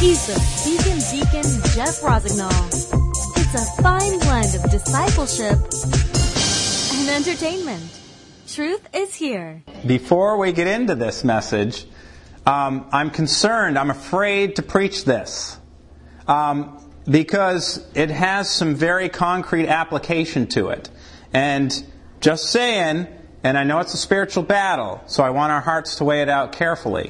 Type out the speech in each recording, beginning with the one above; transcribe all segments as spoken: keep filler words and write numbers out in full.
He's the Beacon Deacon Jeff Rosignol. It's a fine blend of discipleship and entertainment. Truth is here. Before we get into this message, um, I'm concerned, I'm afraid to preach this. Um, because it has some very concrete application to it. And just saying, and I know it's a spiritual battle, so I want our hearts to weigh it out carefully.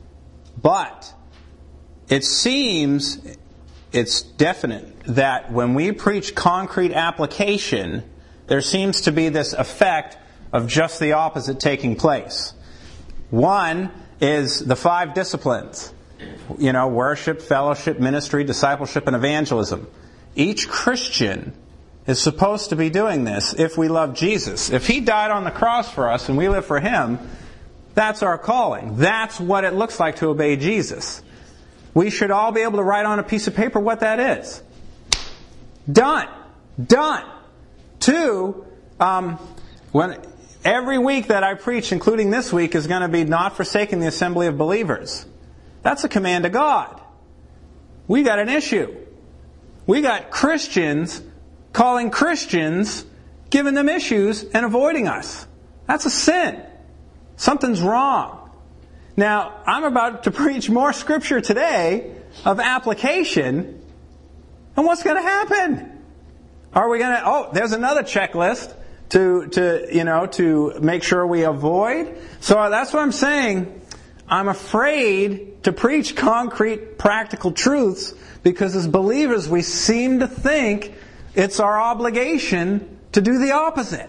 But it seems, it's definite, that when we preach concrete application, there seems to be this effect of just the opposite taking place. One is the five disciplines. You know, worship, fellowship, ministry, discipleship, and evangelism. Each Christian is supposed to be doing this if we love Jesus. If He died on the cross for us and we live for Him, that's our calling. That's what it looks like to obey Jesus. We should all be able to write on a piece of paper what that is. Done. Done. Two, um, when every week that I preach, including this week, is going to be not forsaking the assembly of believers. That's a command of God. We got an issue. We got Christians calling Christians, giving them issues, and avoiding us. That's a sin. Something's wrong. Now, I'm about to preach more scripture today of application. And what's going to happen? Are we going to, oh, there's another checklist to, to, you know, to make sure we avoid. So that's what I'm saying. I'm afraid to preach concrete, practical truths because as believers we seem to think it's our obligation to do the opposite.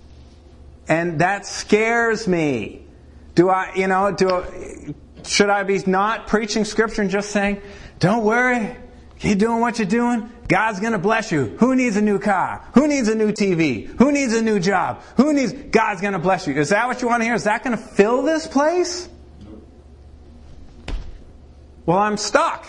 And that scares me. Do I, you know, do I, should I be not preaching Scripture and just saying, don't worry, keep doing what you're doing, God's going to bless you. Who needs a new car? Who needs a new T V? Who needs a new job? Who needs, God's going to bless you. Is that what you want to hear? Is that going to fill this place? Well, I'm stuck.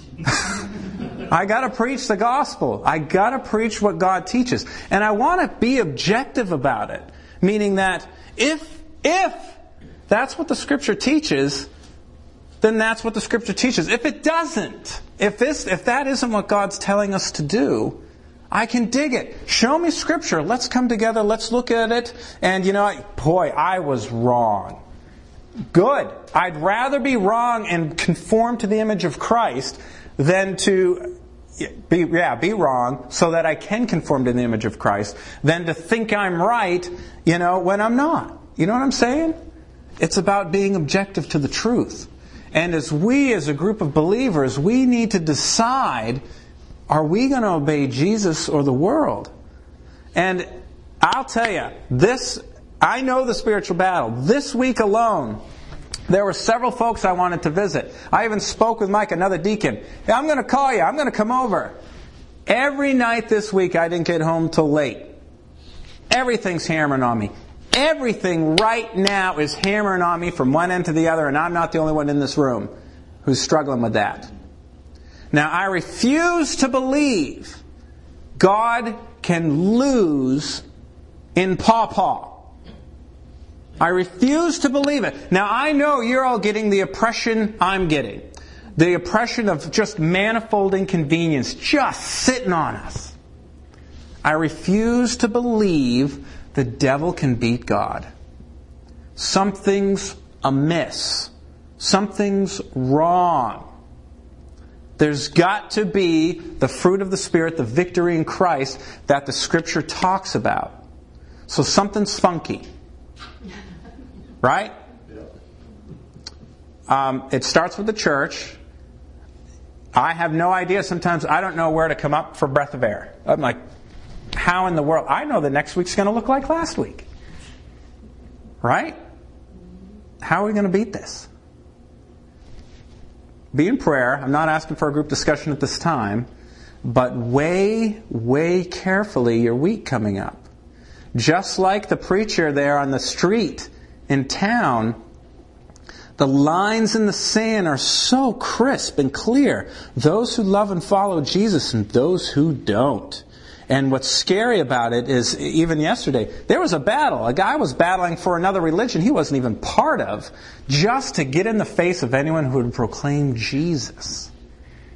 I got to preach the gospel. I got to preach what God teaches. And I want to be objective about it. Meaning that if, if that's what the Scripture teaches, then that's what the Scripture teaches. If it doesn't, if this, if that isn't what God's telling us to do, I can dig it. Show me Scripture. Let's come together. Let's look at it. And you know, boy, I was wrong. Good. I'd rather be wrong and conform to the image of Christ than to be, yeah, be wrong so that I can conform to the image of Christ than to think I'm right, you know, when I'm not. You know what I'm saying? It's about being objective to the truth. And as we, as a group of believers, we need to decide, are we going to obey Jesus or the world? And I'll tell you, this, I know the spiritual battle. This week alone, there were several folks I wanted to visit. I even spoke with Mike, another deacon. Hey, I'm going to call you. I'm going to come over. Every night this week, I didn't get home till late. Everything's hammering on me. Everything right now is hammering on me from one end to the other, and I'm not the only one in this room who's struggling with that. Now, I refuse to believe God can lose in pawpaw. I refuse to believe it. Now, I know you're all getting the oppression I'm getting. The oppression of just manifold inconvenience just sitting on us. I refuse to believe the devil can beat God. Something's amiss. Something's wrong. There's got to be the fruit of the Spirit, the victory in Christ that the Scripture talks about. So something's funky. Right? Um, it starts with the church. I have no idea. Sometimes I don't know where to come up for breath of air. I'm like, how in the world? I know that next week's going to look like last week. Right? How are we going to beat this? Be in prayer. I'm not asking for a group discussion at this time. But weigh, weigh carefully your week coming up. Just like the preacher there on the street in town, the lines in the sand are so crisp and clear. Those who love and follow Jesus and those who don't. And what's scary about it is, even yesterday, there was a battle. A guy was battling for another religion he wasn't even part of, just to get in the face of anyone who would proclaim Jesus.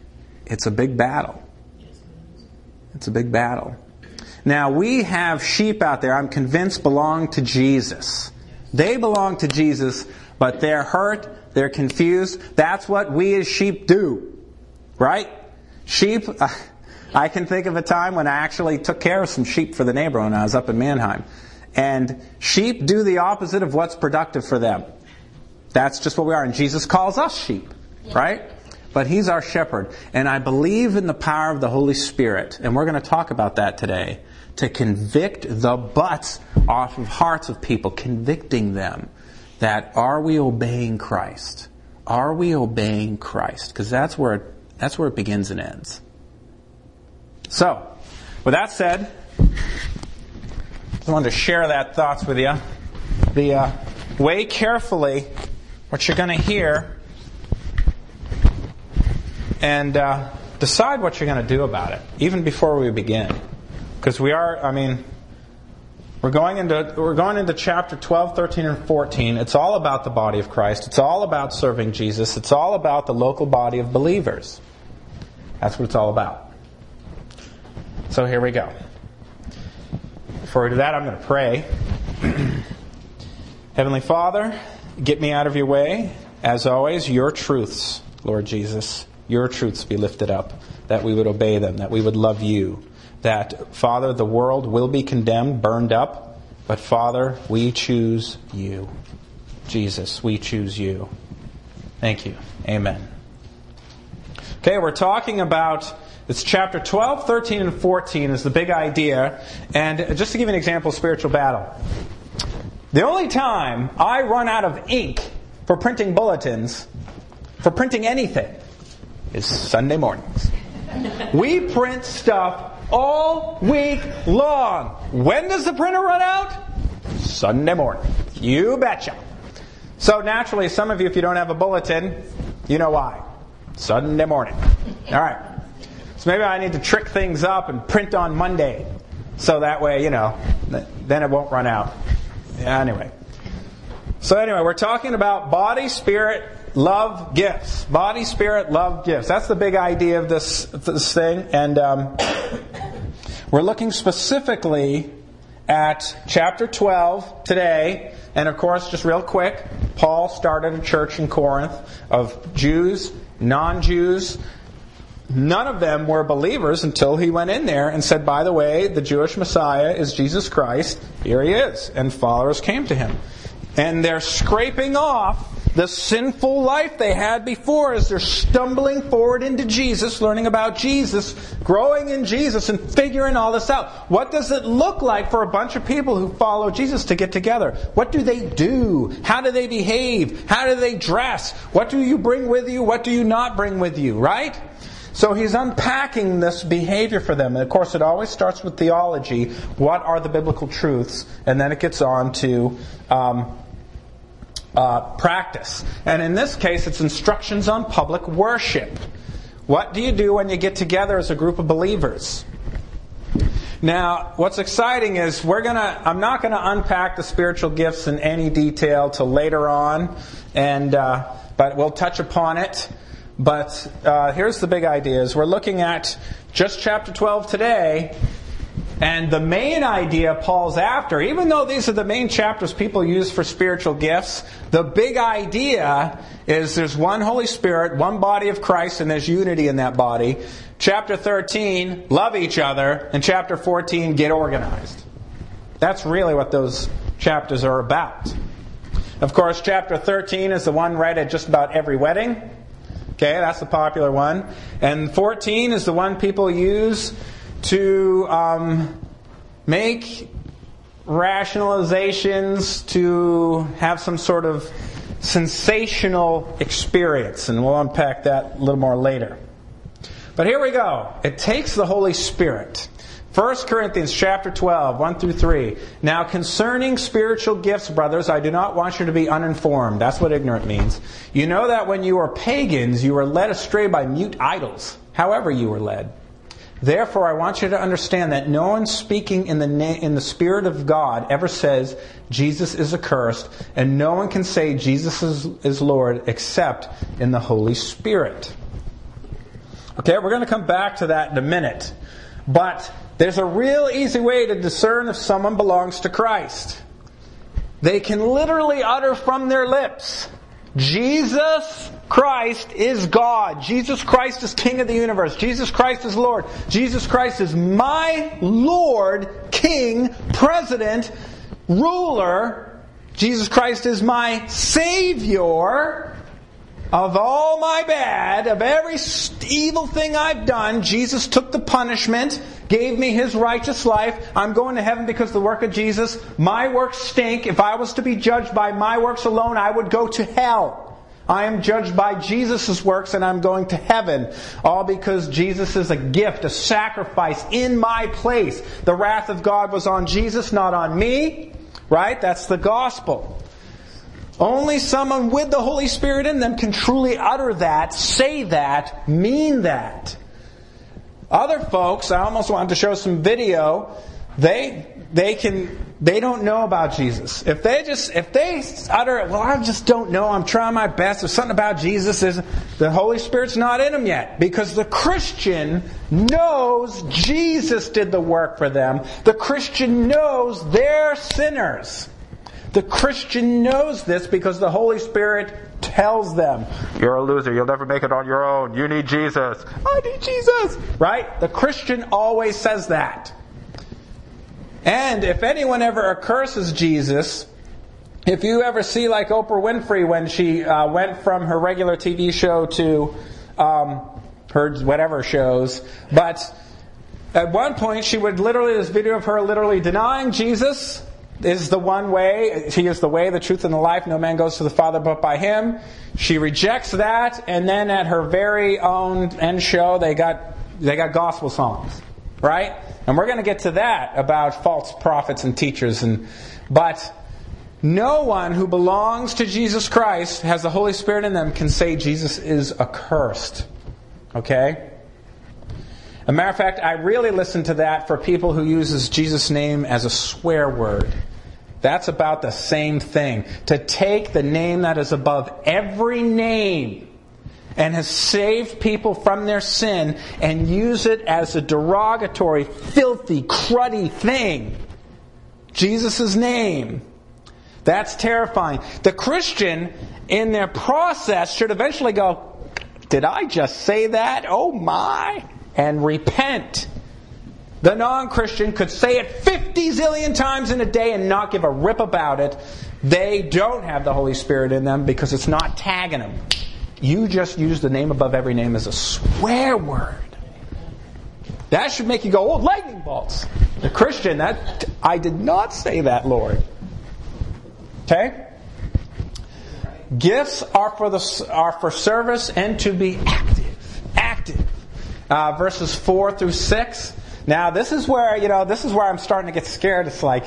It's a big battle. It's a big battle. Now, we have sheep out there, I'm convinced, belong to Jesus. They belong to Jesus, but they're hurt, they're confused. That's what we as sheep do. Right? Sheep, I can think of a time when I actually took care of some sheep for the neighbor when I was up in Mannheim. And sheep do the opposite of what's productive for them. That's just what we are. And Jesus calls us sheep. Right? But He's our shepherd. And I believe in the power of the Holy Spirit. And we're going to talk about that today. To convict the butts off of hearts of people. Convicting them that, are we obeying Christ? Are we obeying Christ? Because that's where it, that's where it begins and ends. So, with that said, I wanted to share that thoughts with you. The uh, weigh carefully what you're going to hear. And uh, decide what you're going to do about it, even before we begin. Because we are, I mean, we're going into we're going into chapter twelve, thirteen, and fourteen. It's all about the body of Christ. It's all about serving Jesus. It's all about the local body of believers. That's what it's all about. So here we go. Before we do that, I'm going to pray. Heavenly Father, get me out of your way. As always, your truths, Lord Jesus. Your truths be lifted up, that we would obey them, that we would love you. That, Father, the world will be condemned, burned up, but Father, we choose you. Jesus, we choose you. Thank you. Amen. Okay, we're talking about, it's chapter twelve, thirteen, and fourteen is the big idea. And just to give you an example of spiritual battle. The only time I run out of ink for printing bulletins, for printing anything, is Sunday mornings. We print stuff all week long. When does the printer run out? Sunday morning. You betcha. So naturally, some of you, if you don't have a bulletin, you know why. Sunday morning. All right. So maybe I need to trick things up and print on Monday. So that way, you know, then it won't run out. Yeah, anyway. So anyway, we're talking about body, spirit, love, gifts. Body, spirit, love, gifts. That's the big idea of this, this thing. And um, we're looking specifically at chapter twelve today. And of course, just real quick, Paul started a church in Corinth of Jews, non-Jews. None of them were believers until he went in there and said, by the way, the Jewish Messiah is Jesus Christ. Here he is. And followers came to him. And they're scraping off the sinful life they had before as they're stumbling forward into Jesus, learning about Jesus, growing in Jesus, and figuring all this out. What does it look like for a bunch of people who follow Jesus to get together? What do they do? How do they behave? How do they dress? What do you bring with you? What do you not bring with you? Right? So he's unpacking this behavior for them. And of course, it always starts with theology. What are the biblical truths? And then it gets on to um, uh, practice. And in this case, it's instructions on public worship. What do you do when you get together as a group of believers? Now, what's exciting is we're gonna. I'm not going to unpack the spiritual gifts in any detail till later on, and uh, but we'll touch upon it. But uh, here's the big idea: is we're looking at just chapter twelve today, and the main idea Paul's after, even though these are the main chapters people use for spiritual gifts, the big idea is there's one Holy Spirit, one body of Christ, and there's unity in that body. Chapter thirteen, love each other, and chapter fourteen, get organized. That's really what those chapters are about. Of course, chapter thirteen is the one read at just about every wedding. Okay, that's the popular one. And fourteen is the one people use to um, make rationalizations, to have some sort of sensational experience. And we'll unpack that a little more later. But here we go. It takes the Holy Spirit. First Corinthians chapter twelve, one through three. Now concerning spiritual gifts, brothers, I do not want you to be uninformed. That's what ignorant means. You know that when you were pagans, you were led astray by mute idols, however you were led. Therefore, I want you to understand that no one speaking in the na- in the Spirit of God ever says Jesus is accursed, and no one can say Jesus is, is Lord except in the Holy Spirit. Okay, we're going to come back to that in a minute. But there's a real easy way to discern if someone belongs to Christ. They can literally utter from their lips, Jesus Christ is God. Jesus Christ is King of the universe. Jesus Christ is Lord. Jesus Christ is my Lord, King, President, Ruler. Jesus Christ is my Savior. Of all my bad, of every evil thing I've done, Jesus took the punishment, gave me His righteous life. I'm going to heaven because of the work of Jesus. My works stink. If I was to be judged by my works alone, I would go to hell. I am judged by Jesus' works and I'm going to heaven. All because Jesus is a gift, a sacrifice in my place. The wrath of God was on Jesus, not on me. Right? That's the gospel. Only someone with the Holy Spirit in them can truly utter that, say that, mean that. Other folks, I almost wanted to show some video, they they can they don't know about Jesus. If they just if they utter, well, I just don't know, I'm trying my best, there's something about Jesus, there's, the Holy Spirit's not in them yet. Because the Christian knows Jesus did the work for them. The Christian knows they're sinners. The Christian knows this because the Holy Spirit tells them, you're a loser, you'll never make it on your own, you need Jesus. I need Jesus. Right? The Christian always says that. And if anyone ever accuses Jesus, if you ever see like Oprah Winfrey when she uh, went from her regular T V show to um, her whatever shows, but at one point she would literally, this video of her literally denying Jesus is the one way. He is the way, the truth, and the life. No man goes to the Father but by Him. She rejects that, and then at her very own end show, they got they got gospel songs, right? And we're going to get to that about false prophets and teachers. And but no one who belongs to Jesus Christ, has the Holy Spirit in them, can say Jesus is accursed. Okay? As a matter of fact, I really listen to that for people who uses Jesus' name as a swear word. That's about the same thing. To take the name that is above every name and has saved people from their sin and use it as a derogatory, filthy, cruddy thing. Jesus' name. That's terrifying. The Christian, in their process, should eventually go, did I just say that? Oh my! And repent. The non-Christian could say it fifty zillion times in a day and not give a rip about it. They don't have the Holy Spirit in them because it's not tagging them. You just use the name above every name as a swear word. That should make you go, oh, lightning bolts. The Christian, that I did not say that, Lord. Okay? Gifts are for the are for service and to be active. Active. Uh, verses four through six. Now, this is where, you know, this is where I'm starting to get scared. It's like,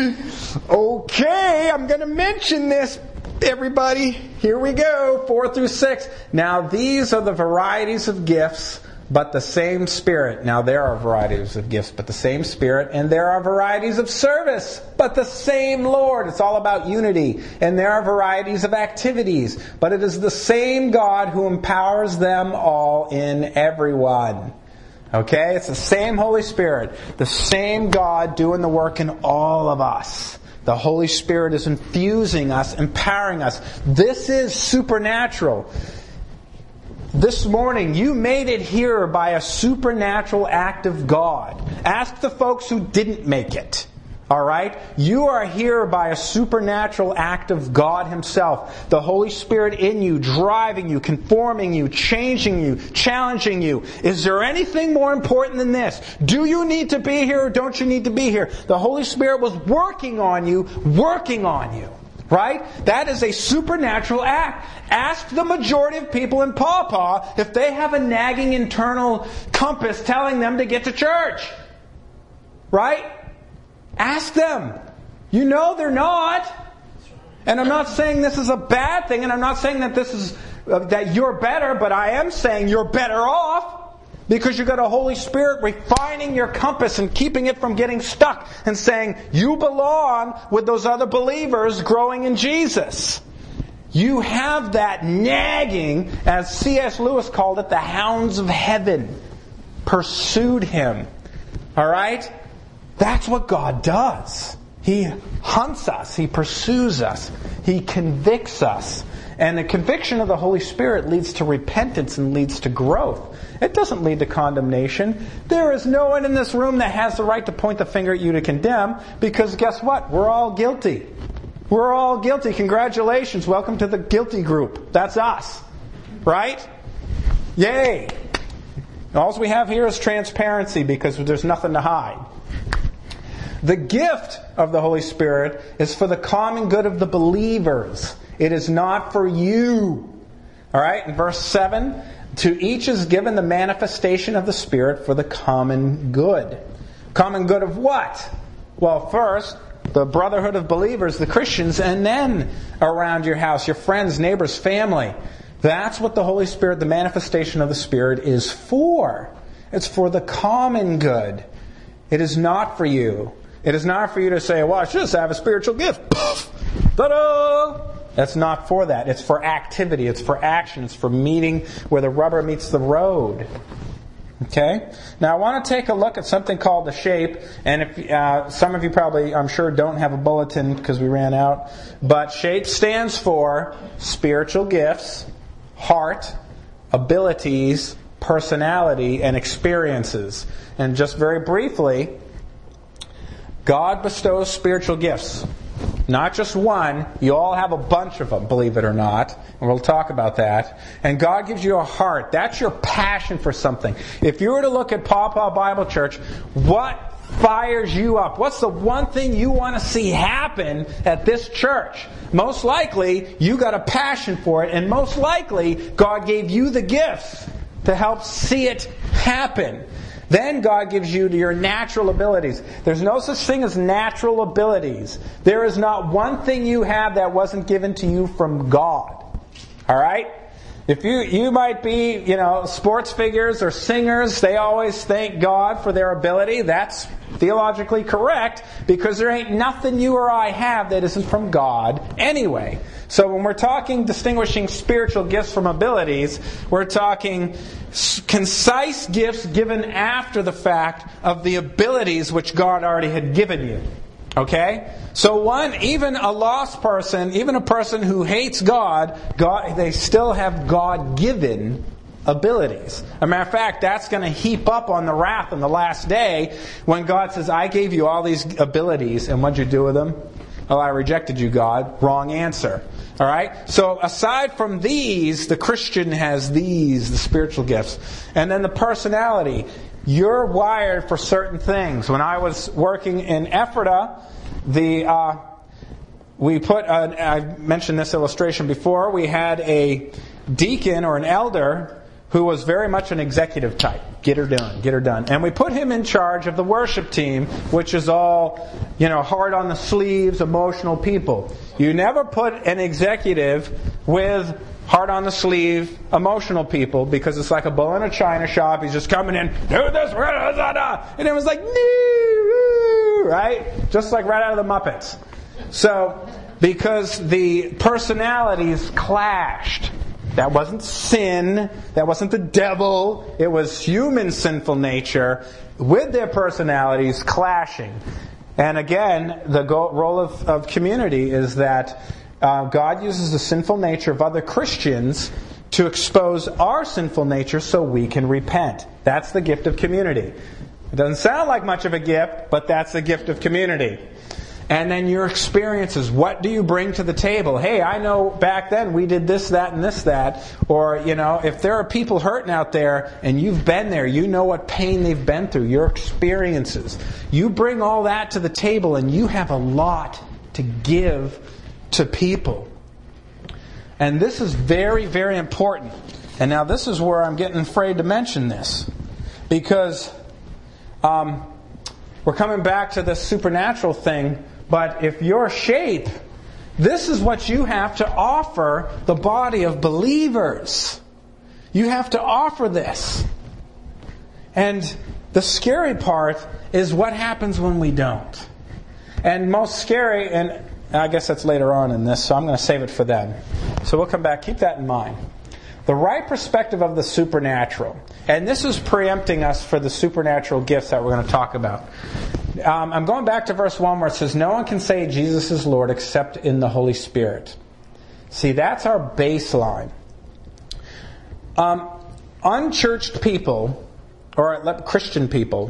okay, I'm going to mention this, everybody. Here we go, four through six. Now, these are the varieties of gifts, but the same Spirit. Now, there are varieties of gifts, but the same Spirit. And there are varieties of service, but the same Lord. It's all about unity. And there are varieties of activities, but it is the same God who empowers them all in everyone. Okay? It's the same Holy Spirit. The same God doing the work in all of us. The Holy Spirit is infusing us, empowering us. This is supernatural. This morning, you made it here by a supernatural act of God. Ask the folks who didn't make it. Alright? You are here by a supernatural act of God Himself. The Holy Spirit in you, driving you, conforming you, changing you, challenging you. Is there anything more important than this? Do you need to be here or don't you need to be here? The Holy Spirit was working on you, working on you. Right? That is a supernatural act. Ask the majority of people in Pawpaw if they have a nagging internal compass telling them to get to church. Right? Ask them. You know they're not. And I'm not saying this is a bad thing, and I'm not saying that this is uh, that you're better, but I am saying you're better off. Because you've got a Holy Spirit refining your compass and keeping it from getting stuck and saying, you belong with those other believers growing in Jesus. You have that nagging, as C S Lewis called it, the hounds of heaven pursued him. All right? That's what God does. He hunts us. He pursues us. He convicts us. And the conviction of the Holy Spirit leads to repentance and leads to growth. It doesn't lead to condemnation. There is no one in this room that has the right to point the finger at you to condemn, because guess what? We're all guilty. We're all guilty. Congratulations. Welcome to the guilty group. That's us. Right? Yay. All we have here is transparency, because there's nothing to hide. The gift of the Holy Spirit is for the common good of the believers. It is not for you. All right? In verse seven, to each is given the manifestation of the Spirit for the common good. Common good of what? Well, first, the brotherhood of believers, the Christians, and then around your house, your friends, neighbors, family. That's what the Holy Spirit, the manifestation of the Spirit, is for. It's for the common good. It is not for you. It is not for you to say, well, I should just have a spiritual gift. Poof! Ta-da! That's not for that. It's for activity. It's for action. It's for meeting where the rubber meets the road. Okay? Now I want to take a look at something called the SHAPE. And if uh, some of you probably, I'm sure, don't have a bulletin because we ran out. But SHAPE stands for spiritual gifts, heart, abilities, personality, and experiences. And just very briefly, God bestows spiritual gifts. Not just one. You all have a bunch of them, believe it or not. And we'll talk about that. And God gives you a heart. That's your passion for something. If you were to look at Paw Paw Bible Church, what fires you up? What's the one thing you want to see happen at this church? Most likely, you got a passion for it. And most likely, God gave you the gifts to help see it happen. Then God gives you your natural abilities. There's no such thing as natural abilities. There is not one thing you have that wasn't given to you from God. All right? If you you might be, you know, sports figures or singers, they always thank God for their ability. That's theologically correct, because there ain't nothing you or I have that isn't from God anyway. So when we're talking distinguishing spiritual gifts from abilities, we're talking concise gifts given after the fact of the abilities which God already had given you. Okay? So one, even a lost person, even a person who hates God, God, they still have God-given abilities. As a matter of fact, that's going to heap up on the wrath on the last day when God says, I gave you all these abilities, and what'd you do with them? Oh, I rejected you, God. Wrong answer. All right? So aside from these, the Christian has these, the spiritual gifts. And then the personality. You're wired for certain things. When I was working in Ephrata, the uh, we put, a, I mentioned this illustration before, we had a deacon or an elder who was very much an executive type. Get her done, get her done. And we put him in charge of the worship team, which is all, you know, hard on the sleeves, emotional people. You never put an executive with hard on the sleeve, emotional people, because it's like a bull in a china shop. He's just coming in, do this, and it was like, right? Just like right out of the Muppets. So, because the personalities clashed. That wasn't sin. That wasn't the devil. It was human sinful nature with their personalities clashing. And again, the go- role of, of community is that uh, God uses the sinful nature of other Christians to expose our sinful nature so we can repent. That's the gift of community. It doesn't sound like much of a gift, but that's the gift of community. And then your experiences. What do you bring to the table? Hey, I know back then we did this, that, and this, that. Or, you know, if there are people hurting out there and you've been there, you know what pain they've been through, your experiences. You bring all that to the table and you have a lot to give to people. And this is very, very important. And now this is where I'm getting afraid to mention this. Because um, we're coming back to this supernatural thing. But if your shape, this is what you have to offer the body of believers. You have to offer this. And the scary part is what happens when we don't. And most scary, and I guess that's later on in this, so I'm going to save it for then. So we'll come back. Keep that in mind. The right perspective of the supernatural. And this is preempting us for the supernatural gifts that we're going to talk about. Um, I'm going back to verse one where it says, no one can say Jesus is Lord except in the Holy Spirit. See, that's our baseline. Um, unchurched people, or Christian people,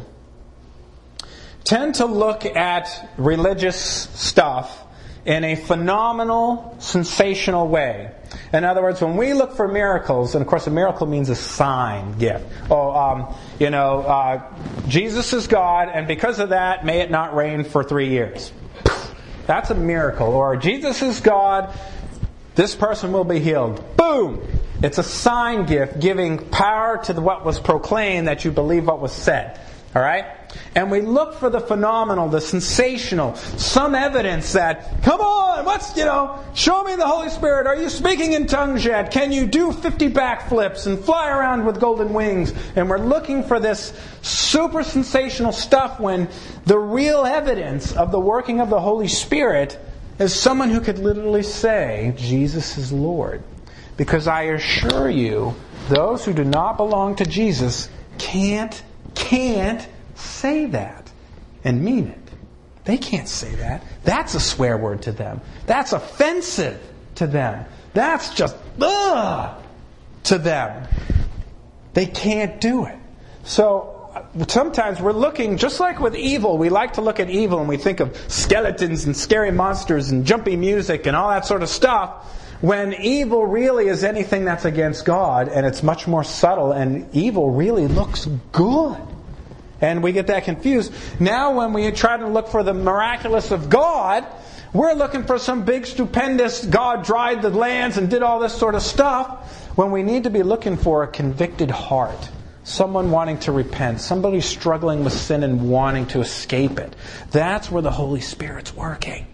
tend to look at religious stuff in a phenomenal, sensational way. In other words, when we look for miracles, and of course a miracle means a sign gift. Oh, um, you know, uh, Jesus is God, and because of that, may it not rain for three years. That's a miracle. Or Jesus is God, this person will be healed. Boom! It's a sign gift giving power to what was proclaimed that you believe what was said. All right? And we look for the phenomenal, the sensational, some evidence that, come on, what's, you know, show me the Holy Spirit. Are you speaking in tongues yet? Can you do fifty backflips and fly around with golden wings? And we're looking for this super sensational stuff when the real evidence of the working of the Holy Spirit is someone who could literally say, Jesus is Lord. Because I assure you, those who do not belong to Jesus can't Can't say that and mean it. They can't say that. That's a swear word to them. That's offensive to them. That's just ugh to them. They can't do it. So sometimes we're looking, just like with evil, we like to look at evil and we think of skeletons and scary monsters and jumpy music and all that sort of stuff. When evil really is anything that's against God, and it's much more subtle, and evil really looks good. And we get that confused. Now when we try to look for the miraculous of God, we're looking for some big, stupendous, God dried the lands and did all this sort of stuff, when we need to be looking for a convicted heart. Someone wanting to repent. Somebody struggling with sin and wanting to escape it. That's where the Holy Spirit's working.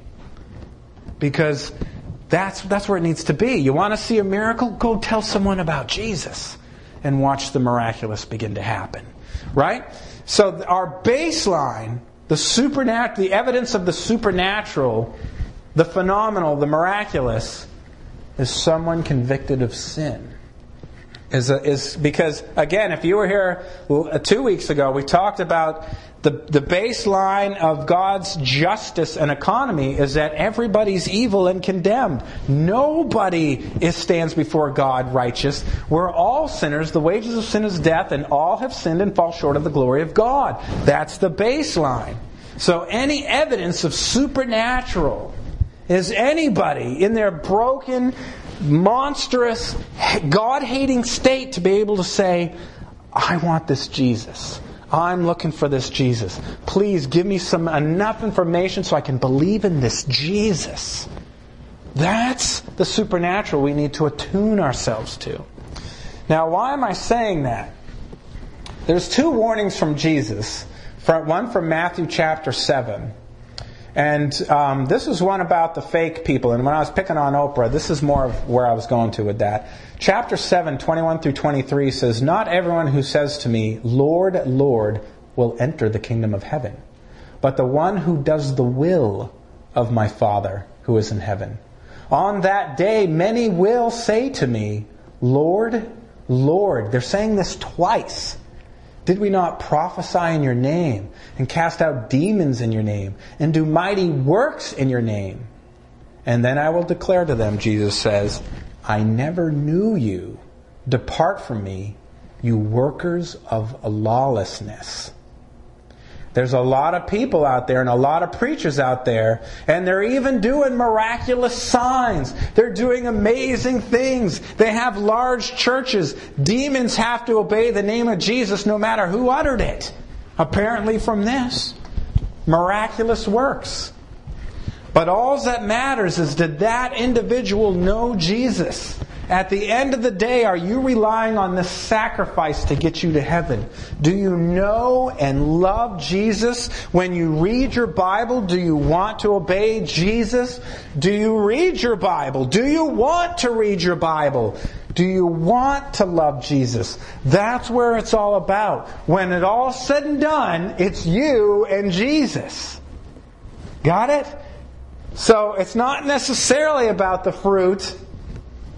Because That's that's where it needs to be. You want to see a miracle? Go tell someone about Jesus and watch the miraculous begin to happen. Right? So our baseline, the supernat- the evidence of the supernatural, the phenomenal, the miraculous, is someone convicted of sin. Is a, is because, again, if you were here two weeks ago, we talked about the, the baseline of God's justice and economy is that everybody's evil and condemned. Nobody is, stands before God righteous. We're all sinners. The wages of sin is death, and all have sinned and fall short of the glory of God. That's the baseline. So any evidence of supernatural is anybody in their broken, monstrous, God-hating state to be able to say, I want this Jesus. I'm looking for this Jesus. Please give me some enough information so I can believe in this Jesus. That's the supernatural we need to attune ourselves to. Now, why am I saying that? There's two warnings from Jesus. One from Matthew chapter seven. And um, this is one about the fake people. And when I was picking on Oprah, this is more of where I was going to with that. Chapter seven, twenty-one through twenty-three says, not everyone who says to me, Lord, Lord, will enter the kingdom of heaven, but the one who does the will of my Father who is in heaven. On that day, many will say to me, Lord, Lord. They're saying this twice. Did we not prophesy in your name, and cast out demons in your name, and do mighty works in your name? And then I will declare to them, Jesus says, I never knew you. Depart from me, you workers of lawlessness. There's a lot of people out there and a lot of preachers out there, and they're even doing miraculous signs. They're doing amazing things. They have large churches. Demons have to obey the name of Jesus no matter who uttered it. Apparently from this. Miraculous works. But all that matters is, did that individual know Jesus? At the end of the day, are you relying on this sacrifice to get you to heaven? Do you know and love Jesus? When you read your Bible, do you want to obey Jesus? Do you read your Bible? Do you want to read your Bible? Do you want to love Jesus? That's where it's all about. When it all's said and done, it's you and Jesus. Got it? So it's not necessarily about the fruit.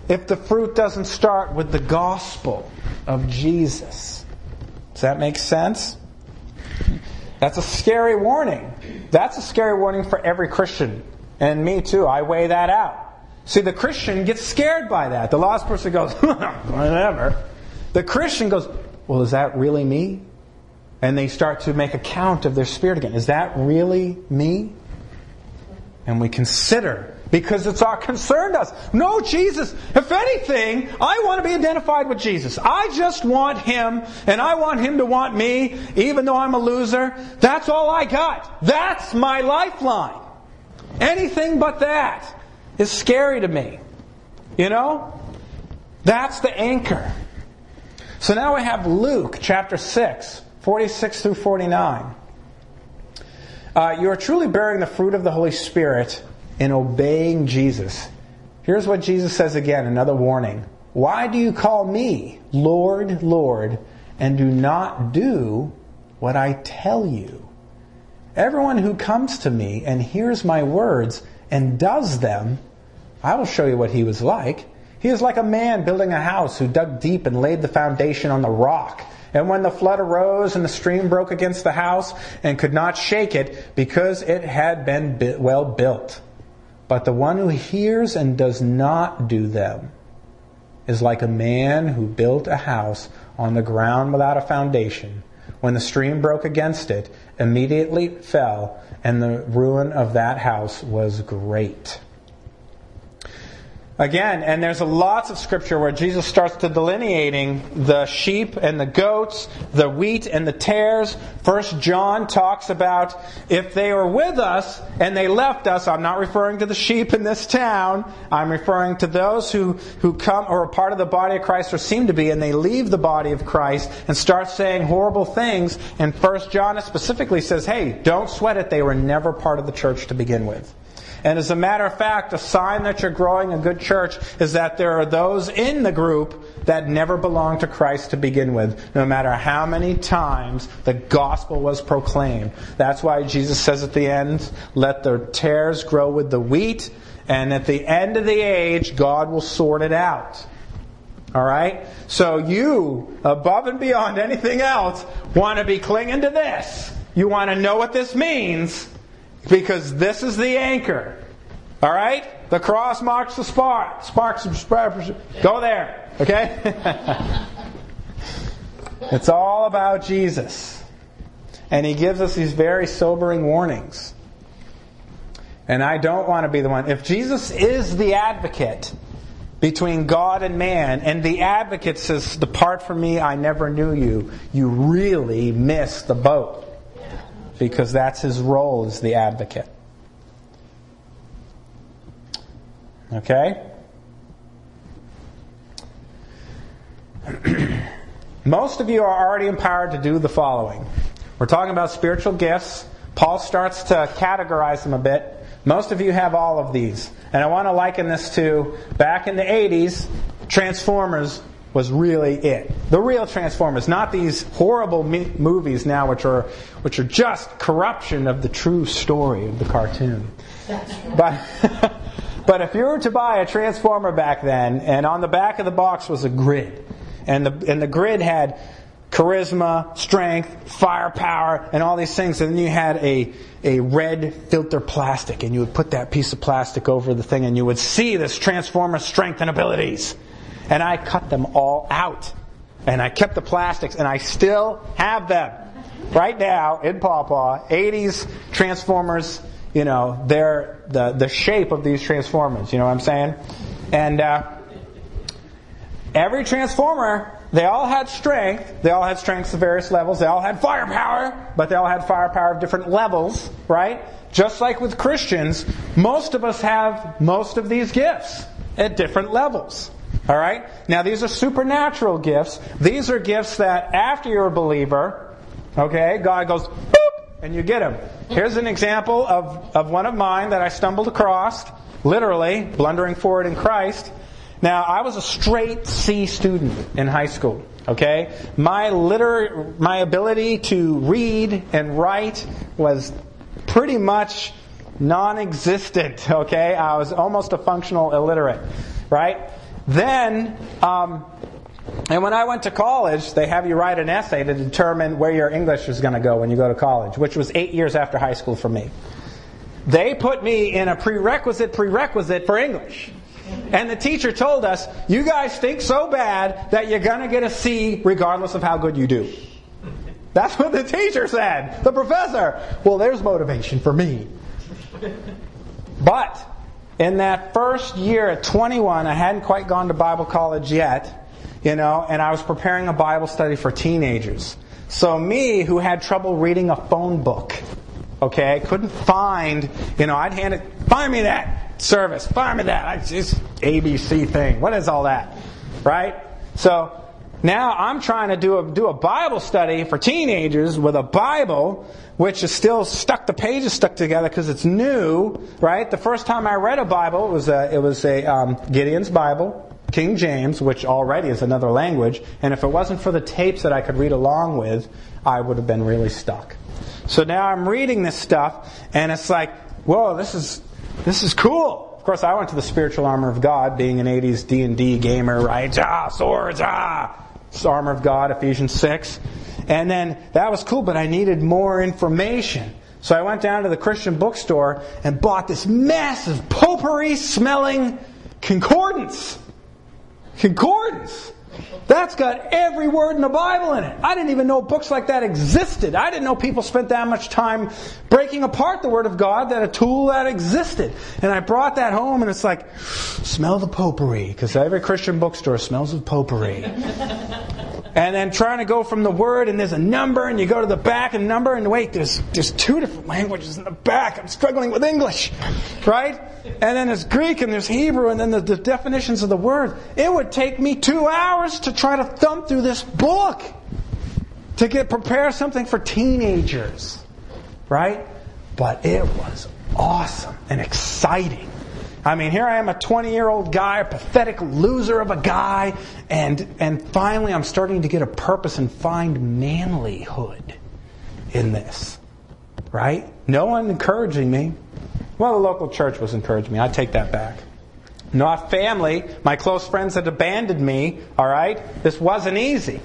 if the fruit doesn't start with the gospel of Jesus. Does that make sense? That's a scary warning. That's a scary warning for every Christian. And me too. I weigh that out. See, the Christian gets scared by that. The lost person goes, whatever. The Christian goes, well, is that really me? And they start to make a count of their spirit again. Is that really me? And we consider, because it's our concern to us. No, Jesus. If anything, I want to be identified with Jesus. I just want Him, and I want Him to want me, even though I'm a loser. That's all I got. That's my lifeline. Anything but that is scary to me. You know? That's the anchor. So now we have Luke chapter six, forty-six through forty-nine. Uh, you are truly bearing the fruit of the Holy Spirit in obeying Jesus. Here's what Jesus says again, another warning. Why do you call me Lord, Lord, and do not do what I tell you? Everyone who comes to me and hears my words and does them, I will show you what he was like. He is like a man building a house who dug deep and laid the foundation on the rock. And when the flood arose and the stream broke against the house and could not shake it because it had been well built. But the one who hears and does not do them is like a man who built a house on the ground without a foundation. When the stream broke against it, immediately it fell, and the ruin of that house was great. Again, and there's lots of scripture where Jesus starts to delineating the sheep and the goats, the wheat and the tares. First John talks about if they were with us and they left us. I'm not referring to the sheep in this town. I'm referring to those who, who come or are part of the body of Christ or seem to be, and they leave the body of Christ and start saying horrible things. And First John specifically says, hey, don't sweat it. They were never part of the church to begin with. And as a matter of fact, a sign that you're growing a good church is that there are those in the group that never belonged to Christ to begin with, no matter how many times the gospel was proclaimed. That's why Jesus says at the end, let the tares grow with the wheat, and at the end of the age, God will sort it out. Alright? So you, above and beyond anything else, want to be clinging to this. You want to know what this means. Because this is the anchor. Alright? The cross marks the spark. Sparks. Go there. Okay? It's all about Jesus. And He gives us these very sobering warnings. And I don't want to be the one. If Jesus is the advocate between God and man, and the advocate says, depart from me, I never knew you, you really miss the boat. Because that's His role as the advocate. Okay? Most of you are already empowered to do the following. We're talking about spiritual gifts. Paul starts to categorize them a bit. Most of you have all of these. And I want to liken this to, back in the eighties, Transformers was really it. The real Transformers, not these horrible me- movies now which are which are just corruption of the true story of the cartoon. But but if you were to buy a Transformer back then, and on the back of the box was a grid, and the and the grid had charisma, strength, firepower, and all these things, and then you had a a red filter plastic, and you would put that piece of plastic over the thing, and you would see this Transformer's strength and abilities. And I cut them all out. And I kept the plastics, and I still have them. Right now, in Pawpaw, eighties Transformers, you know, they're the, the shape of these Transformers, you know what I'm saying? And uh, every Transformer, they all had strength. They all had strengths of various levels. They all had firepower, but they all had firepower of different levels, right? Just like with Christians, most of us have most of these gifts at different levels. All right? Now, these are supernatural gifts. These are gifts that after you're a believer, okay, God goes, boop, and you get them. Here's an example of, of one of mine that I stumbled across, literally, blundering forward in Christ. Now, I was a straight C student in high school, okay? My liter- my ability to read and write was pretty much non-existent, okay? I was almost a functional illiterate, right? then, um, and when I went to college, they have you write an essay to determine where your English is going to go when you go to college, which was eight years after high school for me. They put me in a prerequisite prerequisite for English. And the teacher told us, you guys think so bad that you're going to get a C regardless of how good you do. That's what the teacher said. The professor. Well, there's motivation for me. But in that first year at twenty-one, I hadn't quite gone to Bible college yet, you know, and I was preparing a Bible study for teenagers. So me, who had trouble reading a phone book, okay, couldn't find, you know, I'd hand it, find me that service, find me that. I just A B C thing. What is all that? Right? So now I'm trying to do a do a Bible study for teenagers with a Bible which is still stuck, the pages stuck together because it's new, right? The first time I read a Bible, it was a, it was a um, Gideon's Bible, King James, which already is another language. And if it wasn't for the tapes that I could read along with, I would have been really stuck. So now I'm reading this stuff, and it's like, whoa, this is this is cool. Of course, I went to the Spiritual Armor of God, being an eighties D and D gamer, right? Ah, swords, ah! It's Armor of God, Ephesians six. And then that was cool, but I needed more information. So I went down to the Christian bookstore and bought this massive potpourri-smelling concordance. Concordance! That's got every word in the Bible in it. I didn't even know books like that existed. I didn't know people spent that much time breaking apart the Word of God, that a tool that existed. And I brought that home, and it's like, smell the potpourri, because every Christian bookstore smells of potpourri. And then trying to go from the Word, and there's a number, and you go to the back and number, and wait, there's there's two different languages in the back. I'm struggling with English, right? And then there's Greek, and there's Hebrew, and then the, the definitions of the word. It would take me two hours to try to thumb through this book to get prepare something for teenagers, right? But it was awesome and exciting. I mean, here I am, a twenty-year-old guy, a pathetic loser of a guy, and and finally I'm starting to get a purpose and find manlyhood in this, right? No one encouraging me. Well, the local church was encouraging me. I take that back. Not family. My close friends had abandoned me, all right? This wasn't easy.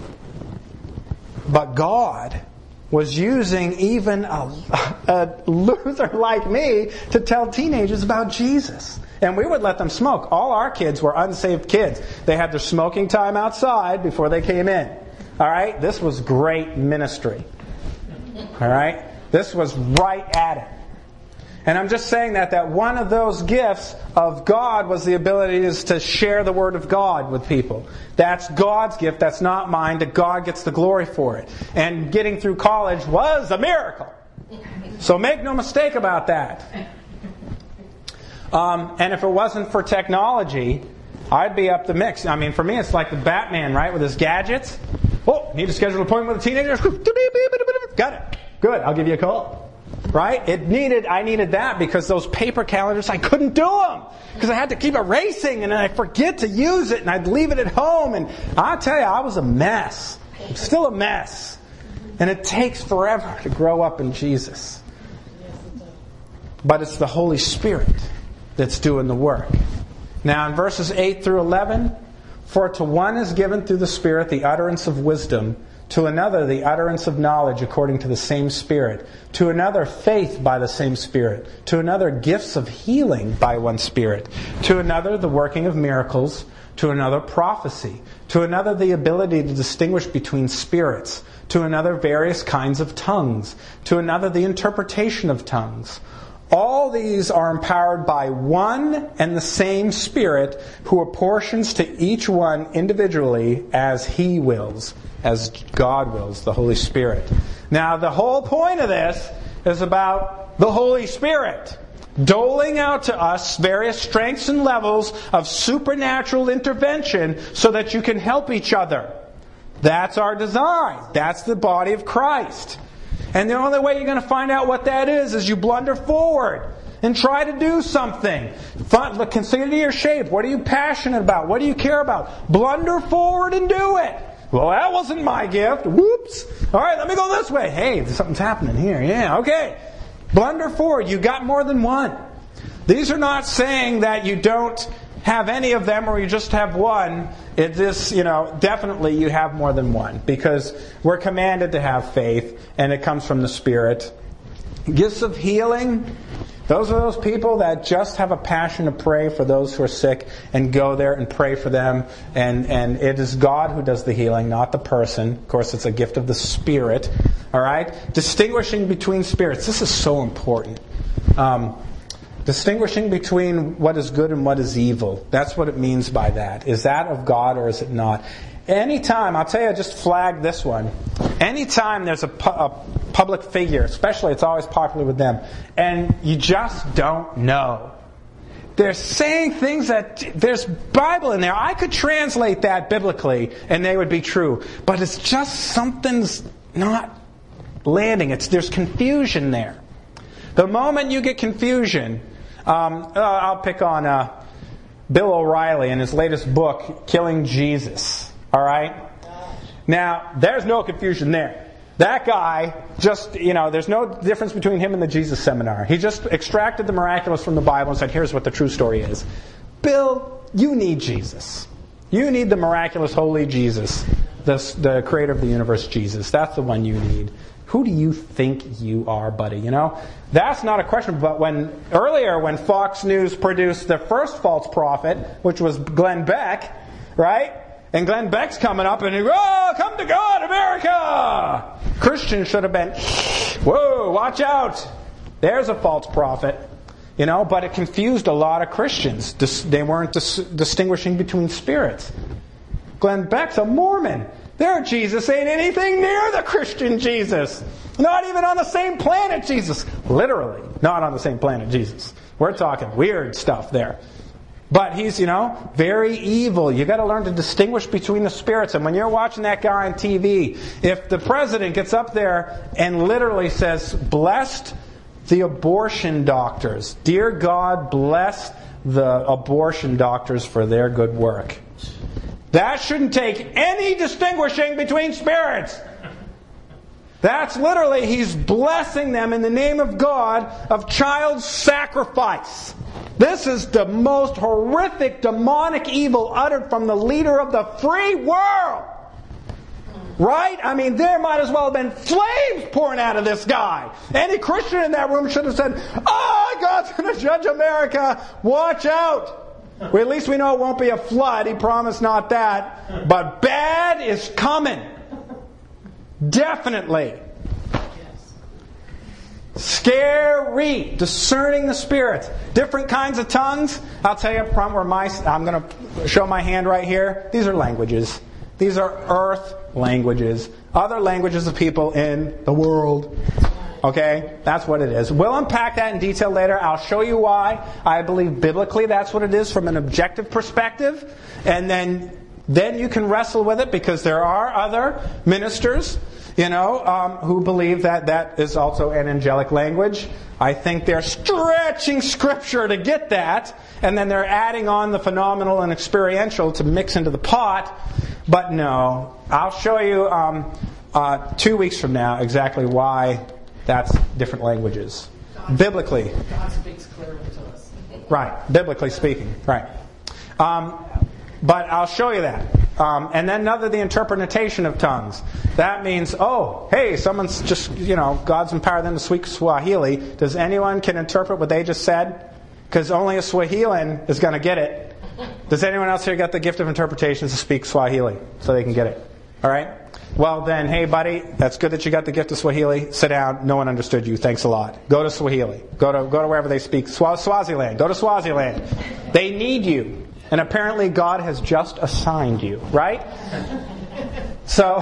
But God was using even a, a loser like me to tell teenagers about Jesus. And we would let them smoke. All our kids were unsaved kids. They had their smoking time outside before they came in. All right? This was great ministry. All right? This was right at it. And I'm just saying that, that one of those gifts of God was the ability is to share the Word of God with people. That's God's gift. That's not mine. That God gets the glory for it. And getting through college was a miracle. So make no mistake about that. Um, and if it wasn't for technology, I'd be up the mix. I mean, for me, it's like the Batman, right, with his gadgets. Oh, need to schedule an appointment with a teenager? Got it. Good. I'll give you a call. Right? It needed, I needed that because those paper calendars, I couldn't do them. Because I had to keep erasing and then I'd forget to use it and I'd leave it at home. And I tell you, I was a mess. I'm still a mess. And it takes forever to grow up in Jesus. But it's the Holy Spirit that's doing the work. Now in verses eight through eleven, for to one is given through the Spirit the utterance of wisdom, to another the utterance of knowledge according to the same Spirit, to another faith by the same Spirit, to another gifts of healing by one Spirit, to another the working of miracles, to another prophecy, to another the ability to distinguish between spirits, to another various kinds of tongues, to another the interpretation of tongues. All these are empowered by one and the same Spirit, who apportions to each one individually as He wills, as God wills, the Holy Spirit. Now, the whole point of this is about the Holy Spirit doling out to us various strengths and levels of supernatural intervention so that you can help each other. That's our design. That's the body of Christ. And the only way you're going to find out what that is is you blunder forward and try to do something. Consider your shape. What are you passionate about? What do you care about? Blunder forward and do it. Well, that wasn't my gift. Whoops. All right, let me go this way. Hey, something's happening here. Yeah, okay. Blunder forward. You got more than one. These are not saying that you don't have any of them or you just have one, it this, you know, definitely you have more than one, because we're commanded to have faith, and it comes from the Spirit. Gifts of healing, those are those people that just have a passion to pray for those who are sick and go there and pray for them. And, and it is God who does the healing, not the person. Of course, it's a gift of the Spirit. All right? Distinguishing between spirits. This is so important. Um, distinguishing between what is good and what is evil. That's what it means by that. Is that of God or is it not? Anytime, I'll tell you, I just flagged this one. Anytime there's a, pu- a public figure, especially it's always popular with them, and you just don't know. They're saying things that, there's Bible in there. I could translate that biblically and they would be true. But it's just something's not landing. It's There's confusion there. The moment you get confusion, um, uh, I'll pick on uh, Bill O'Reilly in his latest book, Killing Jesus. All right? Now, there's no confusion there. That guy just, you know, there's no difference between him and the Jesus Seminar. He just extracted the miraculous from the Bible and said, here's what the true story is. Bill, you need Jesus. You need the miraculous, holy Jesus. The, the creator of the universe, Jesus. That's the one you need. Who do you think you are, buddy? You know? That's not a question. But when earlier, when Fox News produced their first false prophet, which was Glenn Beck, right? And Glenn Beck's coming up and he goes, oh, come to God, America! Christians should have been, whoa, watch out! There's a false prophet. You know, but it confused a lot of Christians. They weren't dis- distinguishing between spirits. Glenn Beck's a Mormon. Their Jesus ain't anything near the Christian Jesus. Not even on the same planet Jesus. Literally, not on the same planet Jesus. We're talking weird stuff there. But he's, you know, very evil. You got to learn to distinguish between the spirits. And when you're watching that guy on T V, if the president gets up there and literally says, blessed the abortion doctors. Dear God, bless the abortion doctors for their good work. That shouldn't take any distinguishing between spirits. That's literally, he's blessing them in the name of God of child sacrifice. This is the most horrific demonic evil uttered from the leader of the free world. Right? I mean, there might as well have been flames pouring out of this guy. Any Christian in that room should have said, oh, God's going to judge America. Watch out. Well, at least we know it won't be a flood. He promised not that. But bad is coming. Definitely. Scary. Discerning the spirits. Different kinds of tongues. I'll tell you up front where my, I'm going to show my hand right here. These are languages. These are earth languages. Other languages of people in the world. Okay? That's what it is. We'll unpack that in detail later. I'll show you why. I believe biblically that's what it is from an objective perspective. And then, then you can wrestle with it because there are other ministers, you know, um, who believe that that is also an angelic language. I think they're stretching Scripture to get that. And then they're adding on the phenomenal and experiential to mix into the pot. But no, I'll show you um, uh, two weeks from now exactly why that's different languages. God, biblically. God speaks clearly to us. Right, biblically speaking. Right. Um, but I'll show you that. Um, and then another, the interpretation of tongues. That means, oh, hey, someone's just, you know, God's empowered them to speak Swahili. Does anyone can interpret what they just said? Because only a Swahilan is going to get it. Does anyone else here get the gift of interpretations to speak Swahili so they can get it? All right? Well then, hey buddy, that's good that you got the gift of Swahili. Sit down. No one understood you. Thanks a lot. Go to Swahili. Go to go to wherever they speak. Swaz- Swaziland. Go to Swaziland. They need you. And apparently God has just assigned you. Right? So,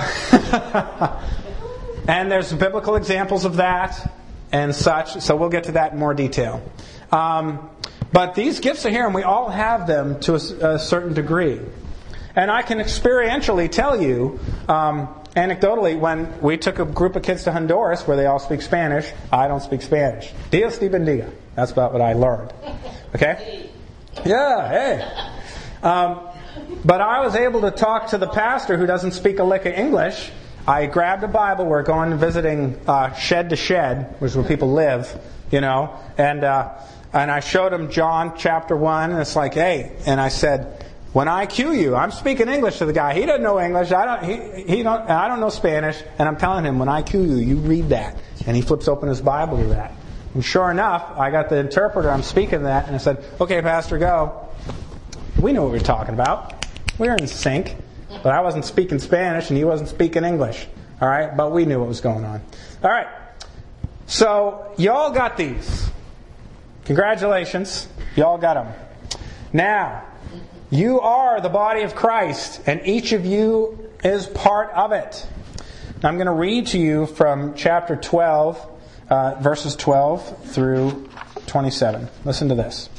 and there's biblical examples of that and such. So we'll get to that in more detail. Um, but these gifts are here and we all have them to a, a certain degree. And I can experientially tell you, um, anecdotally, when we took a group of kids to Honduras where they all speak Spanish, I don't speak Spanish. Dios te bendiga. That's about what I learned. Okay? Yeah, hey. Um, but I was able to talk to the pastor who doesn't speak a lick of English. I grabbed a Bible. We're going and visiting uh, shed to shed, which is where people live, you know. And uh, and I showed him John chapter one, and it's like, hey, and I said, when I cue you, I'm speaking English to the guy. He doesn't know English. I don't. He, he don't. I don't know Spanish. And I'm telling him, when I cue you, you read that. And he flips open his Bible to that. And sure enough, I got the interpreter. I'm speaking that, and I said, "Okay, Pastor, go." We knew what we were talking about. We were in sync. But I wasn't speaking Spanish, and he wasn't speaking English. All right, but we knew what was going on. All right. So y'all got these. Congratulations, y'all got them. Now. You are the body of Christ, and each of you is part of it. Now, I'm going to read to you from chapter twelve, uh, verses twelve through twenty-seven. Listen to this.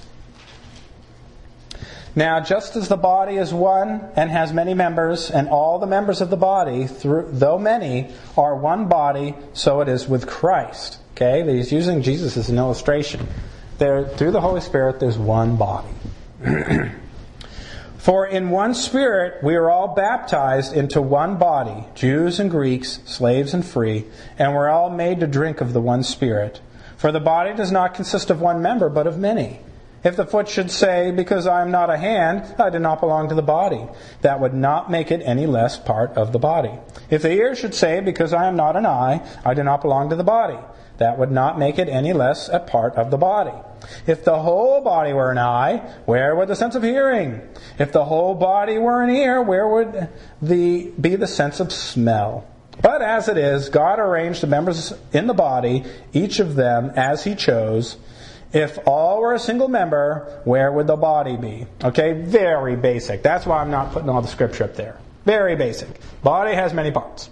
Now, just as the body is one and has many members, and all the members of the body, through, though many, are one body, so it is with Christ. Okay? He's using Jesus as an illustration. There, through the Holy Spirit, there's one body. For in one Spirit we are all baptized into one body, Jews and Greeks, slaves and free, and we're all made to drink of the one Spirit. For the body does not consist of one member, but of many. If the foot should say, because I am not a hand, I do not belong to the body, that would not make it any less part of the body. If the ear should say, because I am not an eye, I do not belong to the body, that would not make it any less a part of the body. If the whole body were an eye, where would the sense of hearing? If the whole body were an ear, where would the be the sense of smell? But as it is, God arranged the members in the body, each of them as He chose. If all were a single member, where would the body be? Okay, very basic. That's why I'm not putting all the scripture up there. Very basic. Body has many parts.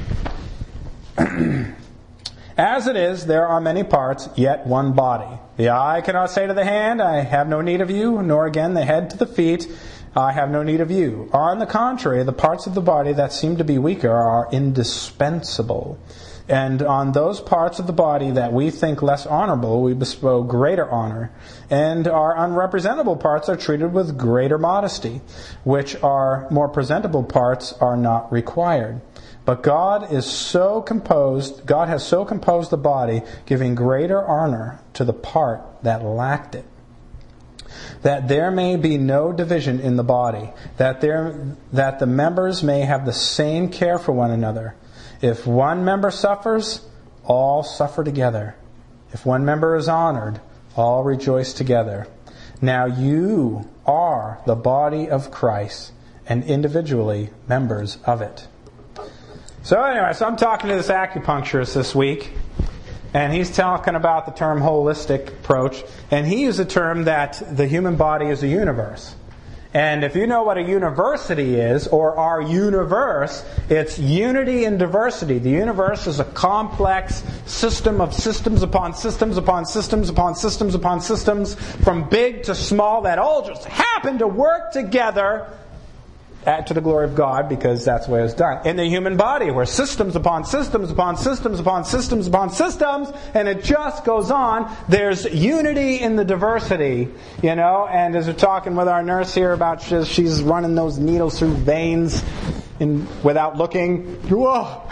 As it is, there are many parts, yet one body. The eye cannot say to the hand, I have no need of you, nor again the head to the feet, I have no need of you. On the contrary, the parts of the body that seem to be weaker are indispensable. And on those parts of the body that we think less honorable, we bestow greater honor. And our unrepresentable parts are treated with greater modesty, which our more presentable parts are not required. But God is so composed, God has so composed the body, giving greater honor to the part that lacked it, that there may be no division in the body, that there that the members may have the same care for one another. If one member suffers, all suffer together. If one member is honored, all rejoice together. Now you are the body of Christ, and individually members of it. So anyway, so I'm talking to this acupuncturist this week, and he's talking about the term holistic approach, and he used the term that the human body is a universe. And if you know what a university is, or our universe, it's unity and diversity. The universe is a complex system of systems upon systems upon systems upon systems upon systems, from big to small, that all just happen to work together Add to the glory of God, because that's the way it's done. In the human body, where systems upon systems upon systems upon systems upon systems, and it just goes on. There's unity in the diversity, you know. And as we're talking with our nurse here about she's, she's running those needles through veins in, without looking. Whoa,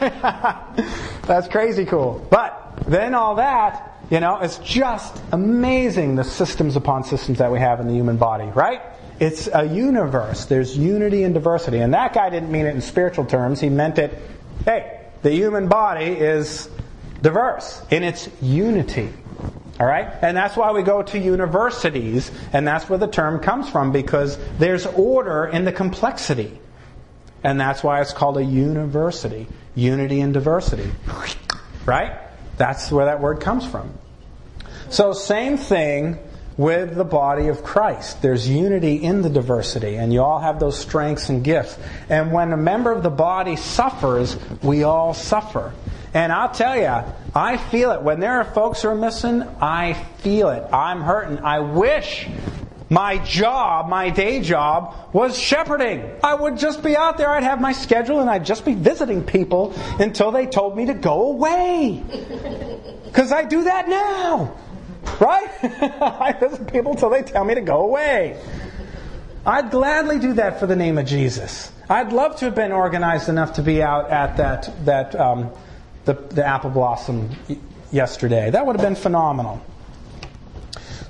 that's crazy cool. But then all that, you know, it's just amazing, the systems upon systems that we have in the human body, right? It's a universe. There's unity and diversity. And that guy didn't mean it in spiritual terms. He meant it, hey, the human body is diverse in its unity. All right? And that's why we go to universities. And that's where the term comes from, because there's order in the complexity. And that's why it's called a university. Unity and diversity. Right? That's where that word comes from. So same thing with the body of Christ. There's unity in the diversity, and you all have those strengths and gifts. And when a member of the body suffers, we all suffer. And I'll tell you, I feel it. When there are folks who are missing, I feel it. I'm hurting. I wish my job, my day job, was shepherding. I would just be out there. I'd have my schedule, and I'd just be visiting people until they told me to go away. Because I do that now. Right? I visit people until they tell me to go away. I'd gladly do that for the name of Jesus. I'd love to have been organized enough to be out at that that um, the, the apple blossom yesterday. That would have been phenomenal.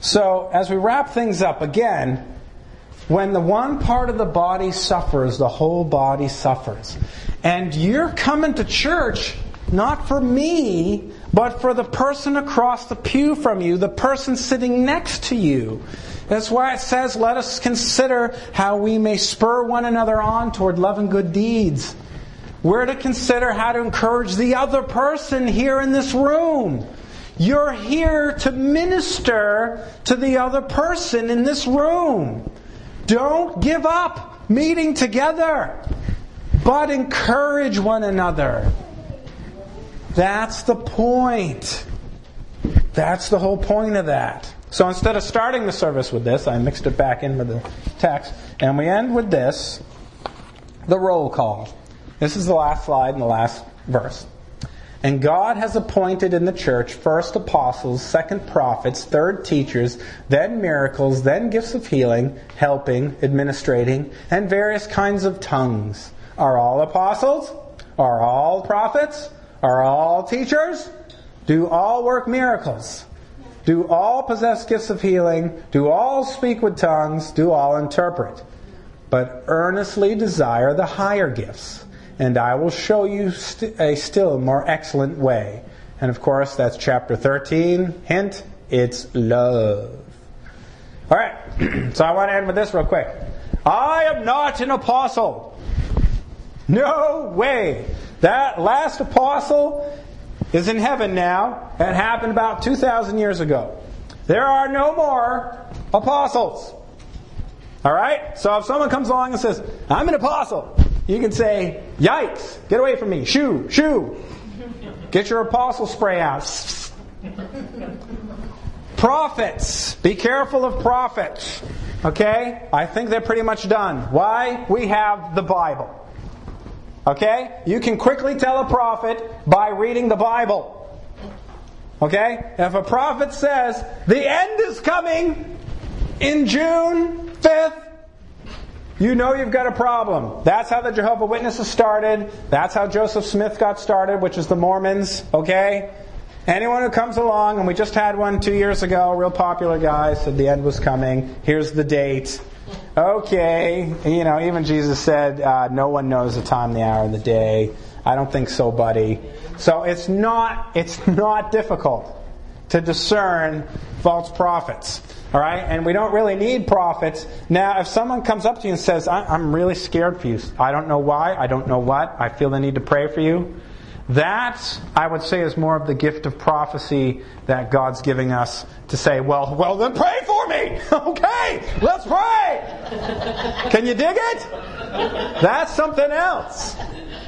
So, as we wrap things up, again, when the one part of the body suffers, the whole body suffers. And you're coming to church not for me, but for the person across the pew from you, the person sitting next to you. That's why it says, let us consider how we may spur one another on toward love and good deeds. We're to consider how to encourage the other person here in this room. You're here to minister to the other person in this room. Don't give up meeting together, but encourage one another. That's the point. That's the whole point of that. So instead of starting the service with this, I mixed it back in with the text, and we end with this, the roll call. This is the last slide in the last verse. And God has appointed in the church first apostles, second prophets, third teachers, then miracles, then gifts of healing, helping, administrating, and various kinds of tongues. Are all apostles? Are all prophets? Are all teachers? Do all work miracles? Do all possess gifts of healing? Do all speak with tongues? Do all interpret? But earnestly desire the higher gifts, and I will show you st- a still more excellent way. And of course, that's chapter thirteen. Hint, it's love. All right, so I want to end with this real quick. I am not an apostle. No way. That last apostle is in heaven now. That happened about two thousand years ago. There are no more apostles. All right? So if someone comes along and says, I'm an apostle, you can say, yikes, get away from me, shoo, shoo. Get your apostle spray out. Prophets, be careful of prophets. Okay? I think they're pretty much done. Why? We have the Bible. Okay? You can quickly tell a prophet by reading the Bible. Okay? If a prophet says, the end is coming in June fifth, you know you've got a problem. That's how the Jehovah's Witnesses started. That's how Joseph Smith got started, which is the Mormons. Okay? Anyone who comes along, and we just had one two years ago, a real popular guy, said the end was coming. Here's the date. Okay, you know, even Jesus said, uh, no one knows the time, the hour, and the day. I don't think so, buddy. So it's not, it's not difficult to discern false prophets. All right? And we don't really need prophets. Now, if someone comes up to you and says, I'm really scared for you. I don't know why. I don't know what. I feel the need to pray for you. That, I would say, is more of the gift of prophecy that God's giving us to say, well, well, then pray for me. Okay, let's pray. Can you dig it? That's something else.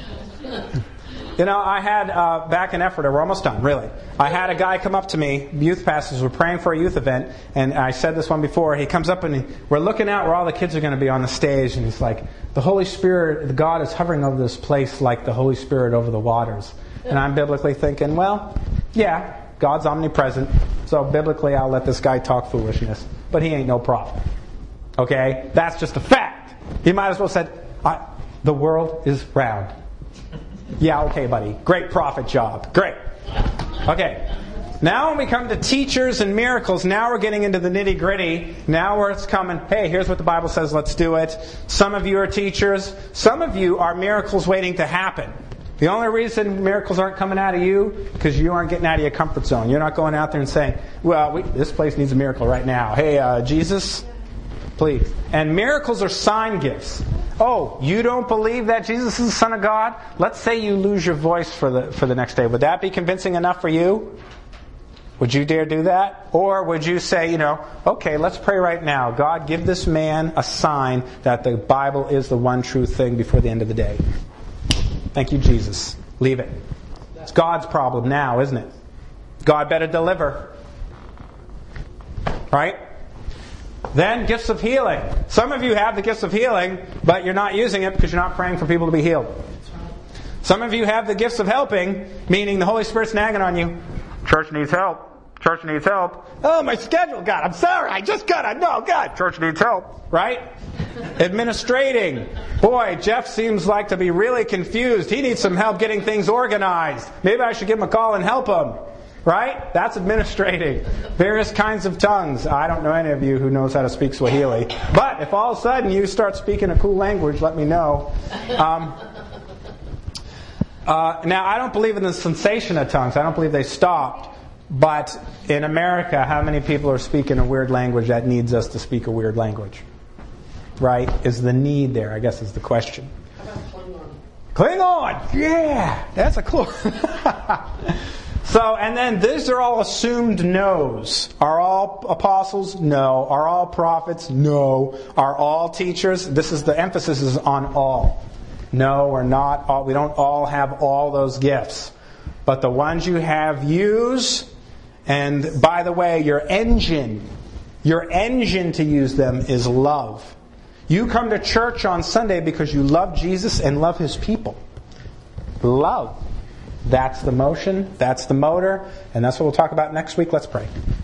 You know, I had, uh, back in Ephrata, we're almost done, really. I had a guy come up to me, youth pastors were praying for a youth event, and I said this one before, he comes up and he, we're looking out where all the kids are going to be on the stage, and he's like, the Holy Spirit, God is hovering over this place like the Holy Spirit over the waters. And I'm biblically thinking, well, yeah, God's omnipresent, so biblically I'll let this guy talk foolishness, but he ain't no prophet. Okay? That's just a fact. He might as well have said, I, the world is round. Yeah, okay, buddy. Great prophet job. Great. Okay. Now when we come to teachers and miracles, now we're getting into the nitty-gritty. Now where it's coming, hey, here's what the Bible says, let's do it. Some of you are teachers. Some of you are miracles waiting to happen. The only reason miracles aren't coming out of you, because you aren't getting out of your comfort zone. You're not going out there and saying, well, we, this place needs a miracle right now. Hey, uh, Jesus, please. And miracles are sign gifts. Oh, you don't believe that Jesus is the Son of God? Let's say you lose your voice for the for the next day. Would that be convincing enough for you? Would you dare do that? Or would you say, you know, okay, let's pray right now. God, give this man a sign that the Bible is the one true thing before the end of the day. Thank you, Jesus. Leave it. It's God's problem now, isn't it? God better deliver. Right? Then, gifts of healing. Some of you have the gifts of healing, but you're not using it because you're not praying for people to be healed. Some of you have the gifts of helping, meaning the Holy Spirit's nagging on you. Church needs help. Church needs help. Oh, my schedule, God, I'm sorry. I just got to know, God. Church needs help. Right? Administrating. Boy, Jeff seems like to be really confused. He needs some help getting things organized. Maybe I should give him a call and help him. right? That's administrating. Various kinds of tongues. I don't know any of you who knows how to speak Swahili. But if all of a sudden you start speaking a cool language, let me know. Um, uh, now, I don't believe in the cessation of tongues. I don't believe they stopped. But in America, how many people are speaking a weird language that needs us to speak a weird language? Right? Is the need there, I guess is the question. How about Klingon? Klingon! Yeah! That's a clue. So, and then these are all assumed no's. Are all apostles? No. Are all prophets? No. Are all teachers? This is the emphasis is on all. No, we're not all. We don't all have all those gifts. But the ones you have, use. And by the way, your engine, your engine to use them is love. You come to church on Sunday because you love Jesus and love His people. Love. That's the motion, that's the motor, and that's what we'll talk about next week. Let's pray.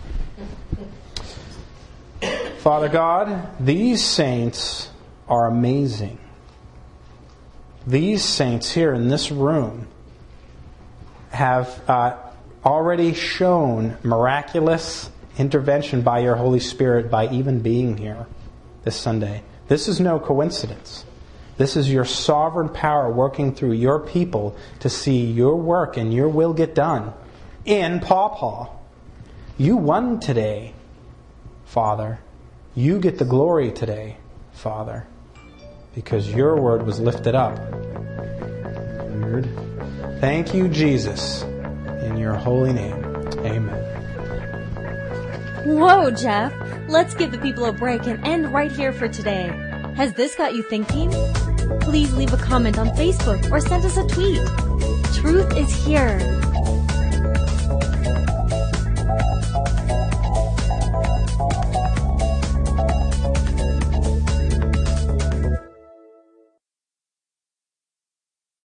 Father God, these saints are amazing. These saints here in this room have uh, already shown miraculous intervention by your Holy Spirit by even being here this Sunday. This is no coincidence. This is your sovereign power working through your people to see your work and your will get done in Paw Paw. You won today, Father. You get the glory today, Father, because your word was lifted up. Weird. Thank you, Jesus, in your holy name. Amen. Whoa, Jeff. Let's give the people a break and end right here for today. Has this got you thinking? Please leave a comment on Facebook or send us a tweet. Truth is here.